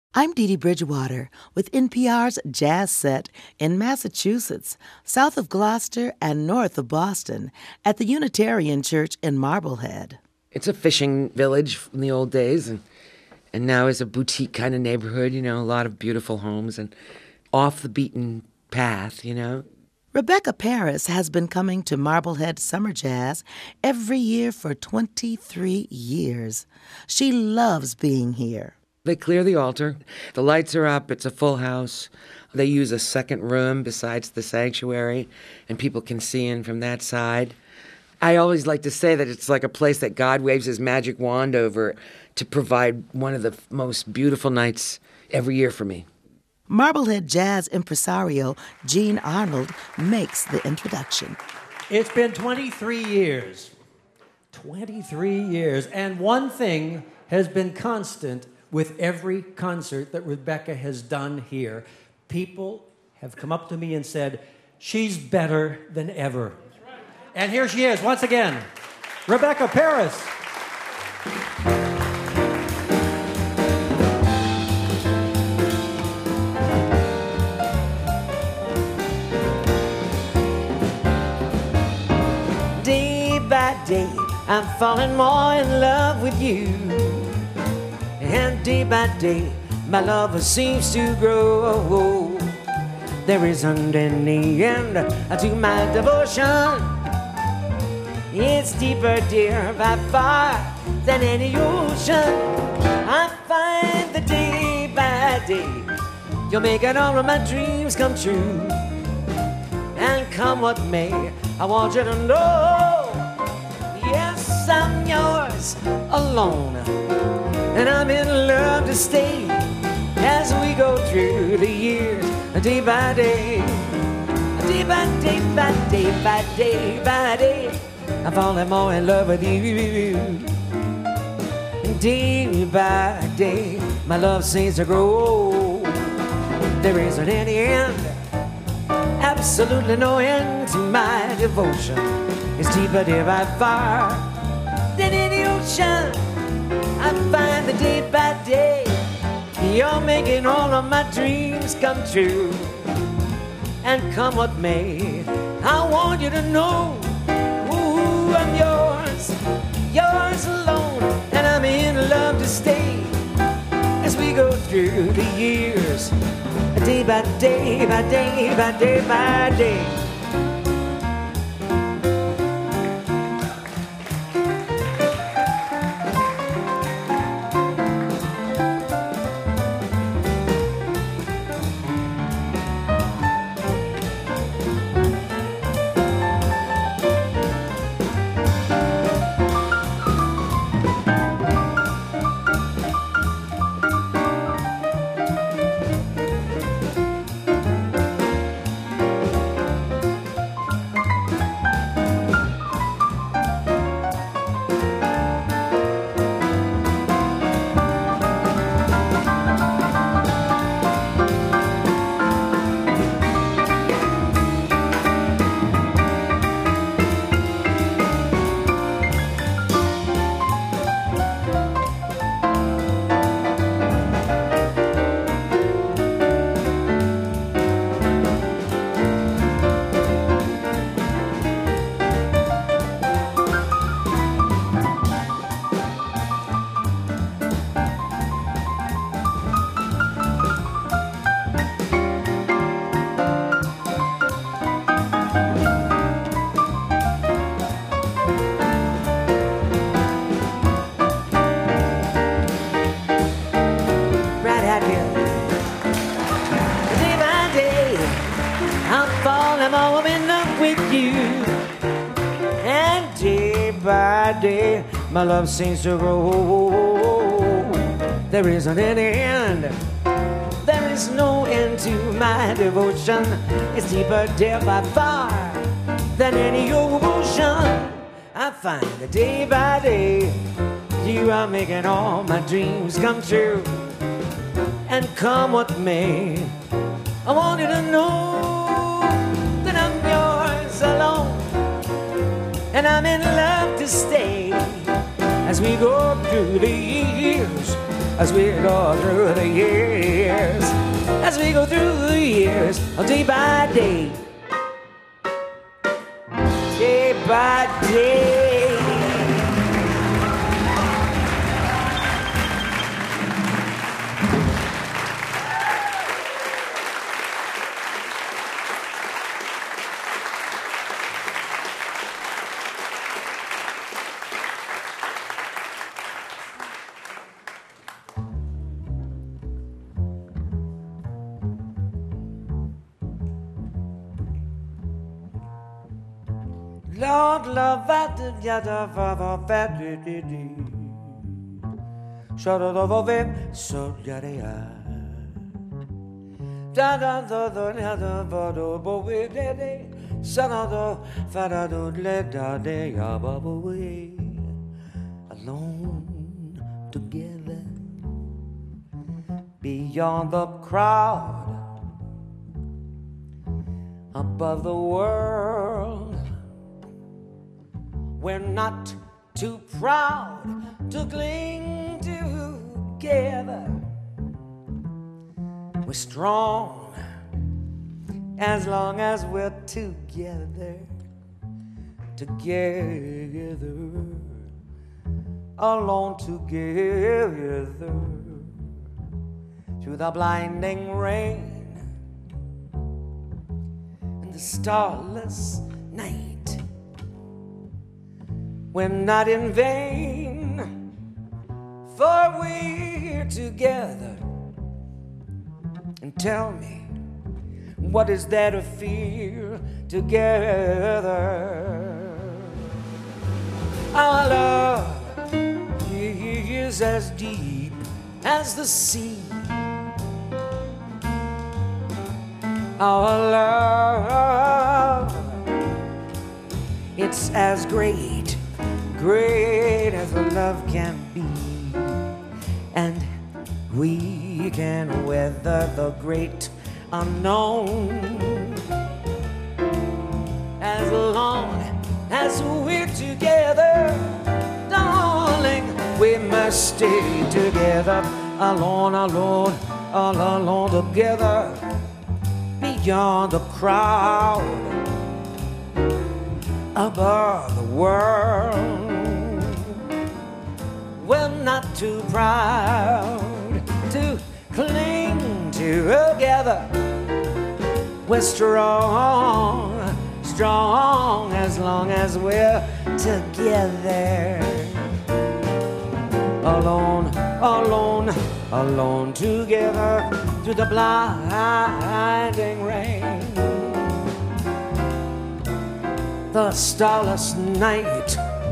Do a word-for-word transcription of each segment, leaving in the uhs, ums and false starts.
I'm Dee Dee Bridgewater with N P R's Jazz Set in Massachusetts, south of Gloucester and north of Boston, at the Unitarian Church in Marblehead. It's a fishing village from the old days, and and now is a boutique kind of neighborhood, you know, a lot of beautiful homes and off the beaten path, you know. Rebecca Paris has been coming to Marblehead Summer Jazz every year for twenty-three years. She loves being here. They clear the altar. The lights are up. It's a full house. They use a second room besides the sanctuary, and people can see in from that side. I always like to say that it's like a place that God waves his magic wand over to provide one of the most beautiful nights every year for me. Marblehead jazz impresario Gene Arnold makes the introduction. It's been twenty-three years. twenty-three years. And one thing has been constant with every concert that Rebecca has done here. People have come up to me and said, she's better than ever. And here she is, once again, Rebecca Paris. Day by day, I'm falling more in love with you. And day by day, my love seems to grow. There isn't any end to my devotion. It's deeper, dear, by far than any ocean. I find that day by day, you're making all of my dreams come true. And come what may, I want you to know, yes, I'm yours alone. And I'm in love to stay as we go through the years, day by day, day by day, by day, by day, by day. I'm falling more in love with you. Day by day, my love seems to grow. There isn't any end, absolutely no end to my devotion. It's deeper, dear, by far than any ocean. I find that day by day, you're making all of my dreams come true. And come what may, I want you to know, ooh, I'm yours, yours alone. And I'm in love to stay as we go through the years, day by day, by day, by day, by day. Day, my love seems to grow. There isn't any end, there is no end to my devotion. It's deeper, dear, by far than any ocean. I find that day by day, you are making all my dreams come true. And come what may, I want you to know that I'm yours alone. And I'm in love to stay as we go through the years, as we go through the years. as we go through the years, day by day, day by day. Lord, love that the yada va va di di di. Shut up of it, so yada ya. Da da da da da da da da bo we de de. Son of the fada do le da de ya ba bo we. Alone together beyond the crowd, above the world. We're not too proud to cling together. We're strong as long as we're together, together, alone together, through the blinding rain and the starless night. We're not in vain, for we're together. And tell me, what is there to fear together? Our love is as deep as the sea. Our love, it's as great, great as the love can be, and we can weather the great unknown as long as we're together. Darling, we must stay together, alone, alone, all alone together, beyond the crowd, above the world. We're not too proud to cling together. We're strong, strong as long as we're together. Alone, alone, alone together through the blinding rain, the starless night.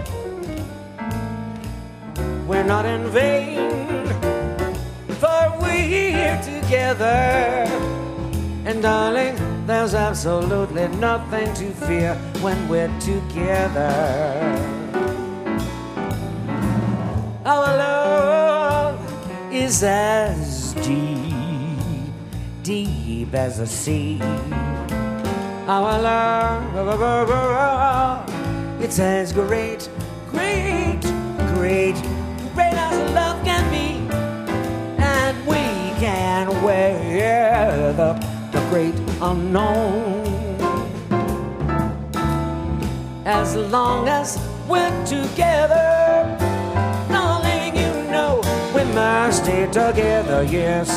We're not in vain, for we're together. And darling, there's absolutely nothing to fear when we're together. Our love is as deep, deep as the sea. Our love, it's as great, great, great, great as love can be. And we can weather the, the great unknown as long as we're together. Darling, you know we must stay together, yes.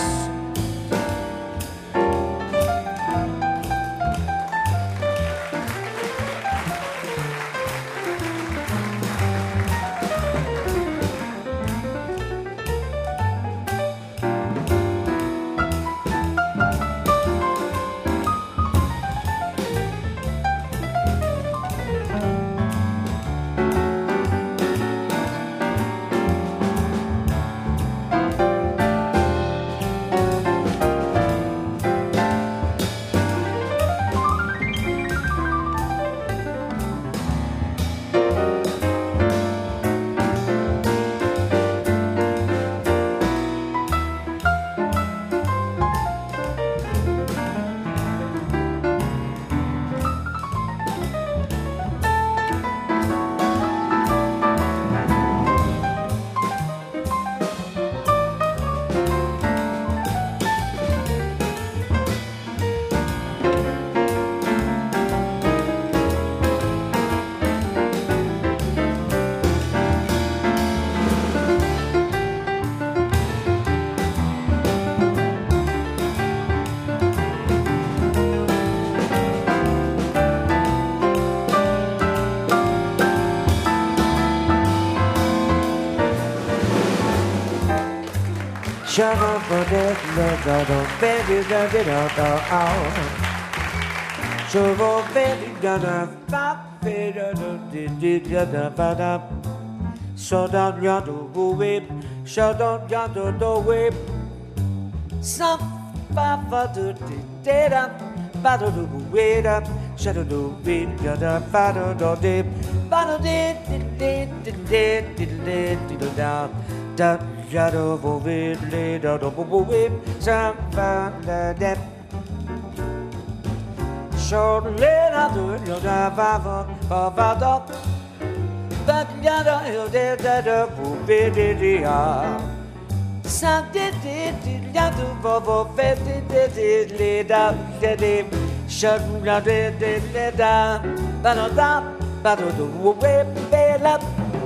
Shut down yonder whip, shut down yonder door whip. Some papa do did up, battle do wait up, shadow do beat yonder battle do dip, battle did did did did did did did did down, that shadow of it laid out of a whip, some found the depth. Short laid out to it, you'll have a papa dog. But yonder hill did that up, did it, yeah. Some did it, did that to Bobo, did it, did it, up, did it, shut down, did it, down, but on top, but on the way, bail up.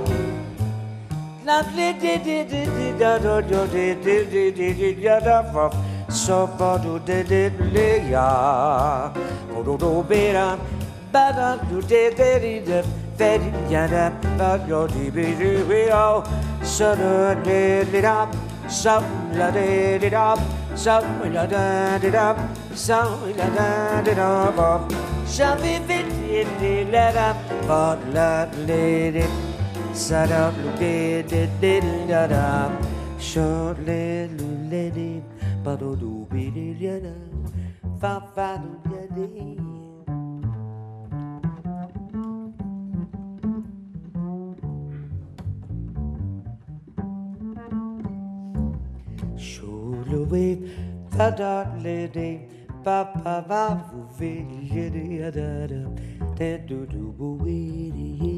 Not did it, did it, did that, did it, did it, did it, did it, so far to did it, yeah. Oh, do better, but on to did it, Fetty yada, but your D B D we all shut it up, some let it up, some let it up, some let it up, shall be fit let up, but let it set up, did it, did it up, short let it, but do be it yada, fa fa do yada. Wave, da da lady, ba ba ba, ve yedi da da, da do do bo we.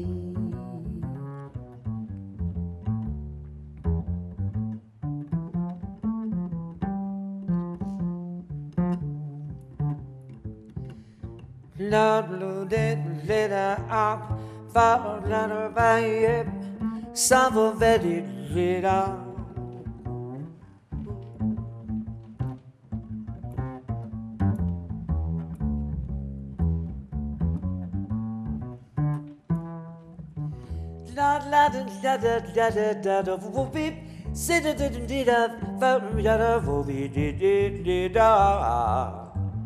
Lord, Lord, let her up, fa la la ba yep, savo vedi lida. La la da da da da da da da whoopie, sit da da da da da da da whoopie da da da.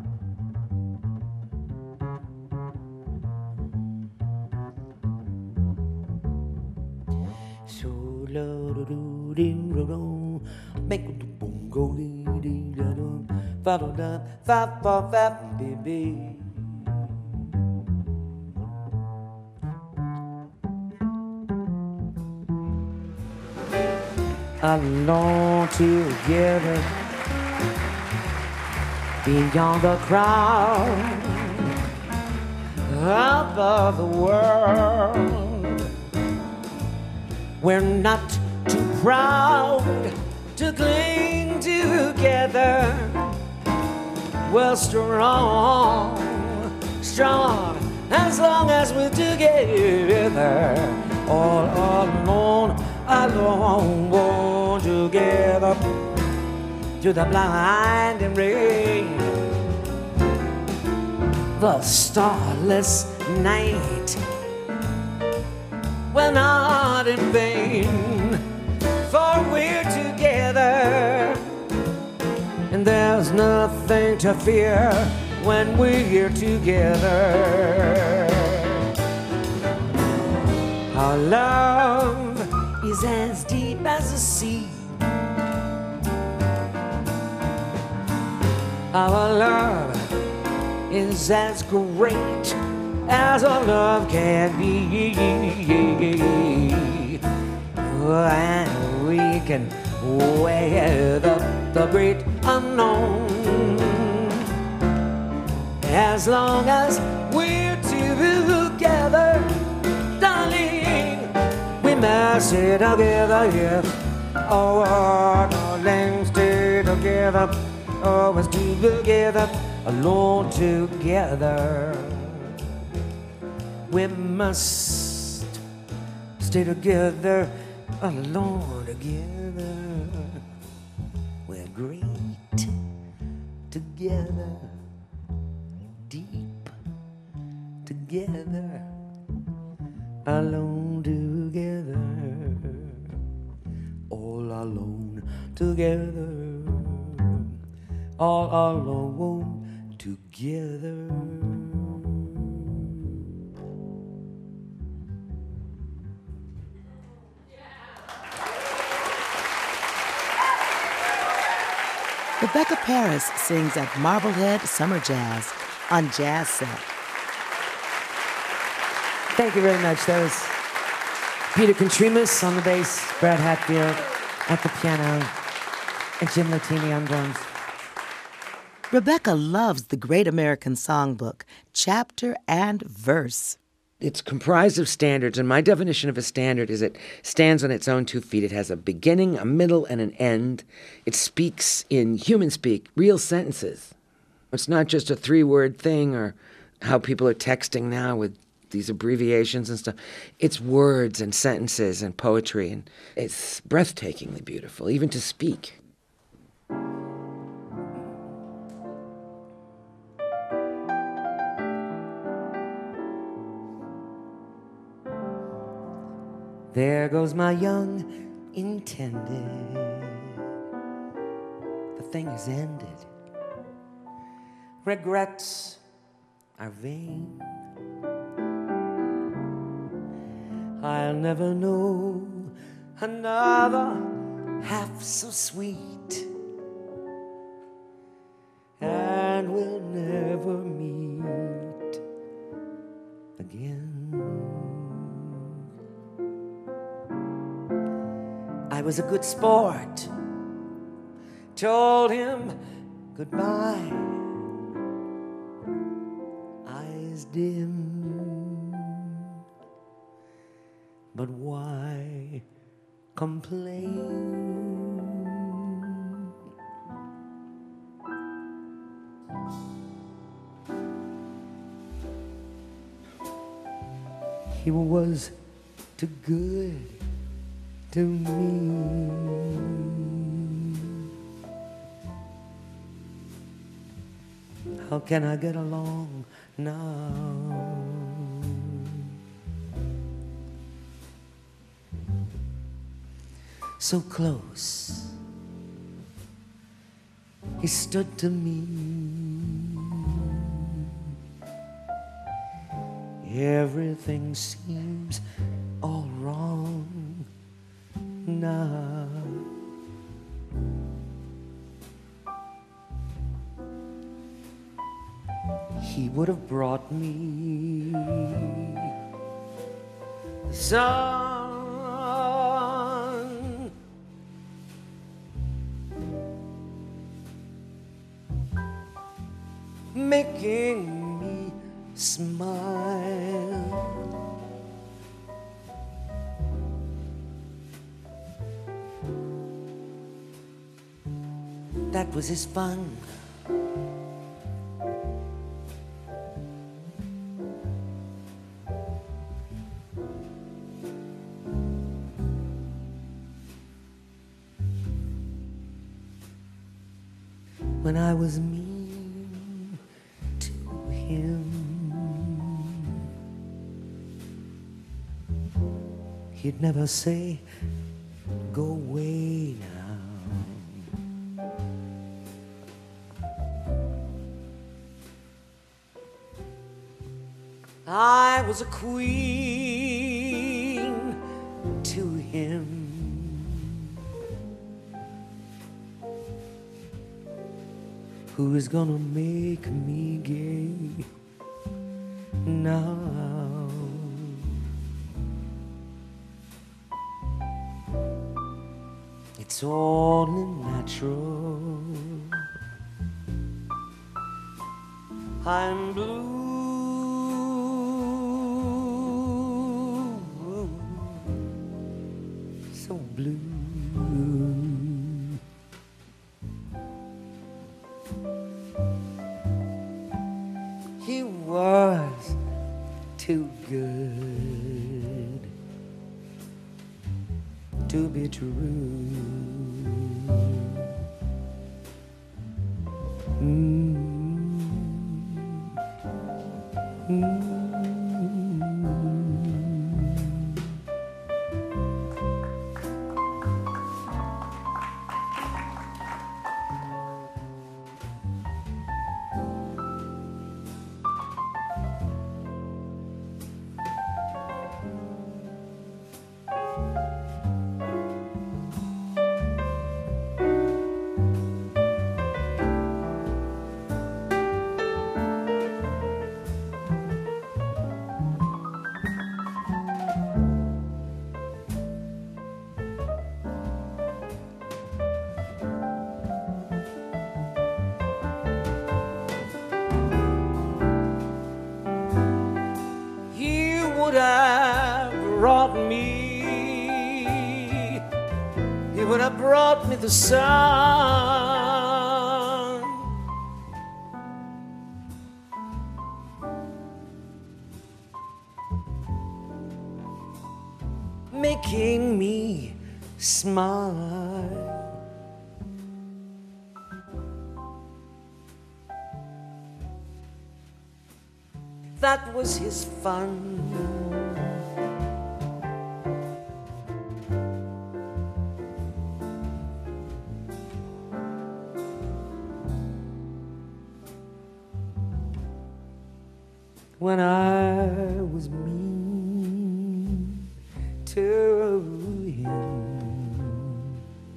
So la da do ding da do, make it boom go ding ding da do, fa da da fa fa fa baby. Alone together beyond the crowd above the world. We're not too proud to cling together. We're strong, strong as long as we're together. All alone, alone, together to the blinding rain, the starless night. We're not in vain, for we're together, and there's nothing to fear when we're together. Our love is as deep as the sea. Our love is as great as our love can be. And we can weather the great unknown as long as we're together, darling. We must stay together, yes. Oh, darling, stay together. Always together, alone together. We must stay together, alone together. We're great together, deep together, alone together, all alone together. all alone together. Rebecca Paris sings at Marblehead Summer Jazz on Jazz Set. Thank you very much. That was Peter Contreras on the bass, Brad Hatfield at the piano, and Jim Latini on drums. Rebecca loves the Great American Songbook, chapter and verse. It's comprised of standards, and my definition of a standard is it stands on its own two feet. It has a beginning, a middle, and an end. It speaks in human speak, real sentences. It's not just a three-word thing or how people are texting now with these abbreviations and stuff. It's words and sentences and poetry, and it's breathtakingly beautiful, even to speak. There goes my young intended. The thing is ended. Regrets are vain. I'll never know another half so sweet, and we'll never meet again. I was a good sport, told him goodbye, eyes dim, but why complain? He was too good to me. How can I get along now? So close he stood to me. Everything seems all wrong now. He would have brought me the sun, making me smile. That was his fun. When I was mean to him, he'd never say, go away now. I was a queen to him. Who is gonna make me gay now? It's only natural. I'm blue, so blue. He was too good to be true. Mm. Mm. would have brought me the sun. Making me smile. That was his fun. When I was mean to him,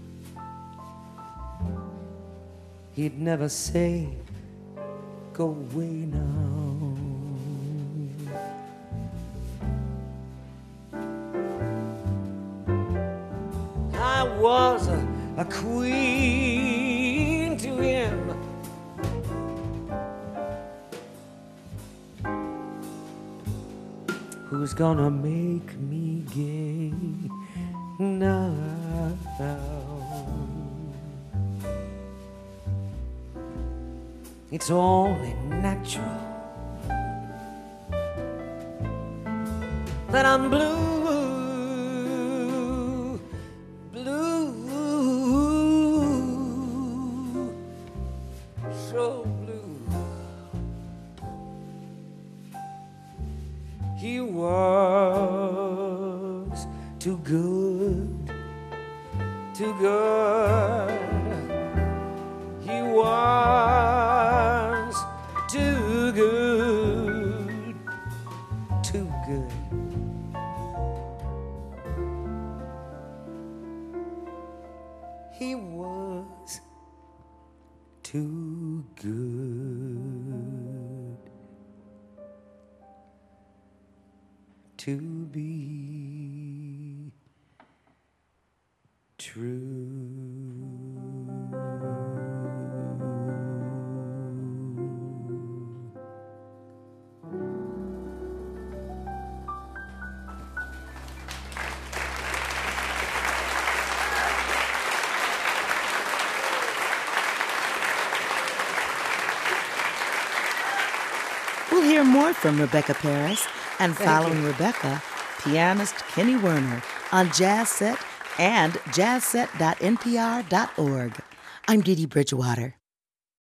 he'd never say, go away now. I was a, a queen to him. Who's gonna make me gay now? It's only natural that I'm blue, blue, so blue. He was too good, too good. He was too good, too good. He was too good to be true. We'll hear more from Rebecca Paris and following Rebecca, pianist Kenny Werner on Jazz Set and jazz set dot n p r dot org. I'm Dee Dee Bridgewater.